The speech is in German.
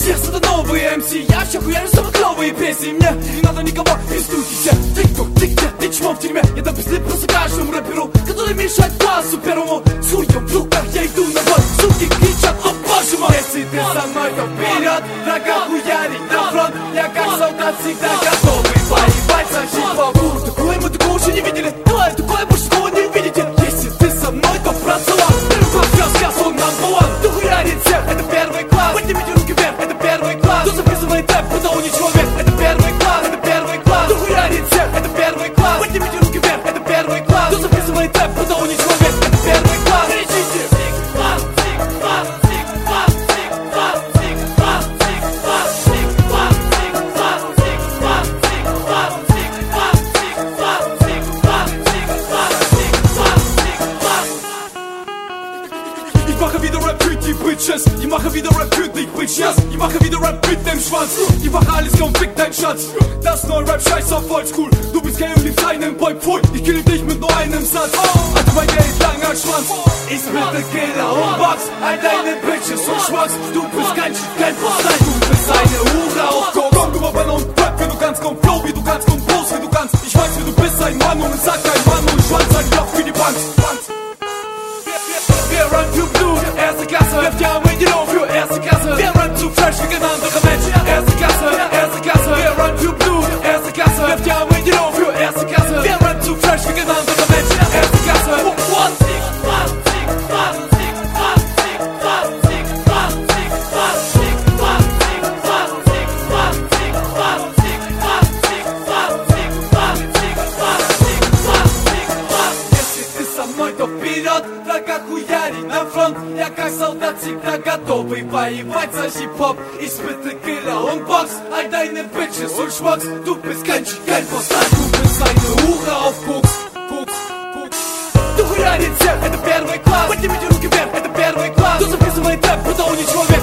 всех это новые МС. Я все хуярю самые клевые песни. Мне не надо никого из студии. Ты кто, ты где, ты чмо в тюрьме? Я дам пизды просто каждому рэперу, который мешает классу первому. С хуем в руках я иду на бой. Суки кричат, о боже мой. Если ты со мной, то вперед. Врага хуярить на фронт. Я как солдат всегда готовый воевать за хип-хоп. Такое мы такого еще не видели. Давай, такое больше такого не увидите. Если ты со мной, то процелан. Первый класс, я он number one. Кто хуярит всех, это первый класс. Поднимите руки вверх, это первый класс. Кто записывает рэп, кто не человек, это первый класс, это первый класс. Кто хуярит всех, это первый класс. Поднимите руки вверх, это первый класс. Кто записывает рэп, кто не человек, это первый класс. Кричите! Ich mache wieder Rap für die Bitches. Ich mache wieder Rap für dich, Bitches. Ich mache wieder Rap mit dem Schwanz. Ich mache alles, komm, fick dein Schatz. Das neue Rap, scheiß auf Oldschool. Du bist gay und liebst einen Boy, pfui. Ich kill dich mit nur einem Satz. Also mein Geld, langer Schwanz. Ich bin der Killer und Box. All deine Bitches und Schwanz. Du bist kein Postlein. Du bist eine Hure auf Koks. Komm, du mal und Rap, wie du kannst. Komm, Flow, wie du kannst. Komm, Pose, wie du kannst. Ich weiß, wie du bist, ein Mann und sag kein Mann und Schwanz. Ein Loch wie die Bank. Wir run to Blue, erste Klasse. Werft ja mit die Low für erste Klasse. Wir run zu Fresh wie ein anderer Mensch. Erste Klasse, erste Klasse. Wir run to Blue, erste Klasse. Werft ja mit die Low für erste Klasse. Wir run zu Fresh wie ein anderer Mensch. Erste Klasse. Врага хуярить на фронт. Я как солдат всегда готовый воевать за хип-хоп. Испытый Killer und Box. All deine Bitches und Schmucks. Du bist kein Postlein. Du bist eine Hure auf Koks. Du хуярить всех, это первый класс. Поднимите руки вверх, это первый класс. Кто записывает рэп, кто не человек.